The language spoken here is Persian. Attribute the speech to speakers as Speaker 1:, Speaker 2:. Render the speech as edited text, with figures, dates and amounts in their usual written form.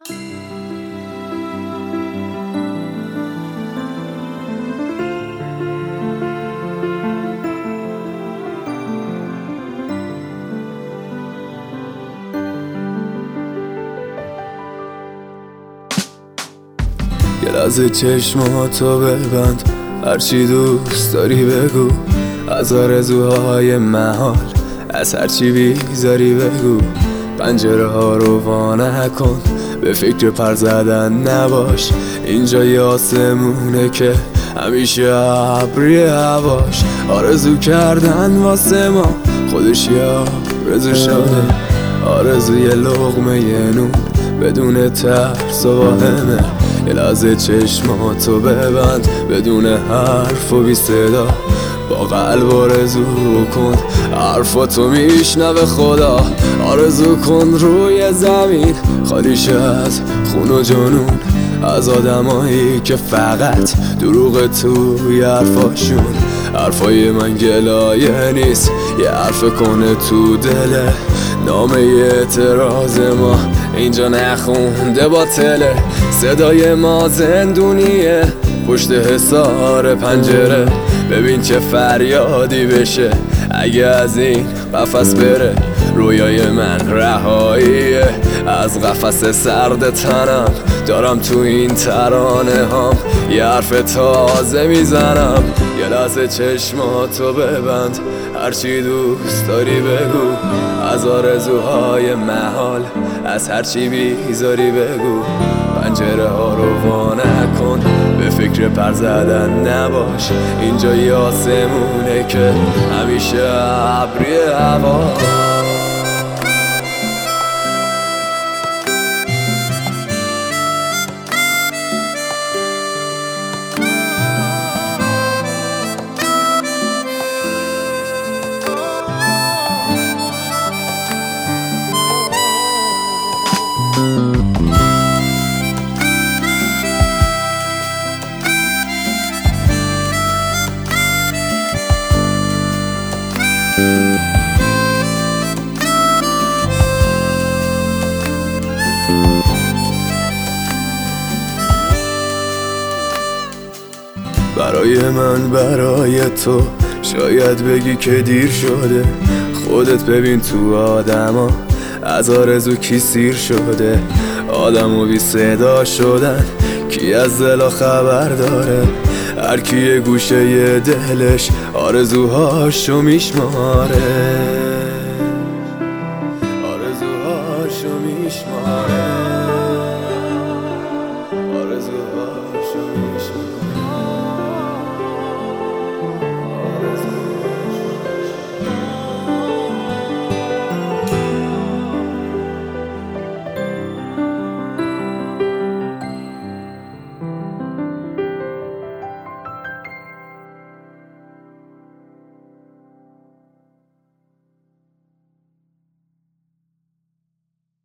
Speaker 1: یه لحظه چشماتو ببند، هرچی دوست داری بگو، از آرزوهای محال، از هرچی بیزاری بگو. پنجره ها رو وا نکن، به فکر پر زدن نباش، اینجا یه آسمونه که همیشه ابری هواش. آرزو کردن واسه ما خودش یه آرزو شده، آرزوی لقمه نون بدون ترس و واهمه. یه لحظه چشماتو ببند، بدون حرف و بی صدا، با قلب آرزو کن، حرفاتو میشنوه خدا. آرزو کن روی زمین خالیش از خون و جنون، از آدمایی که فقط دروغ توی حرفاشون. حرفای من گلایه نیست، یه حرف کنه تو دله، نامه اعتراض ما اینجا نخونده باطله. صدای ما زندونیه پشت حصار پنجره، ببین چه فریادی بشه اگه از این قفس بره. رویای من رهاییه از قفس سرد تنم، دارم تو این ترانه هم یه حرف تازه میزنم. یه لحظه چشماتو ببند، هرچی دوست داری بگو، از آرزوهای محال، از هرچی بیزاری بگو. پنجره ها رو وا نکن، به فکر پر زدن نباش، اینجا یه آسمونه که همیشه ابری هوا. برای من برای تو شاید بگی که دیر شده، خودت ببین تو آدما از آرزو کی سیر شده. آدمو بی صدا شدن، کی از دلا خبر داره، هر کی یه گوشه ی دلش آرزوهاشو میشماره.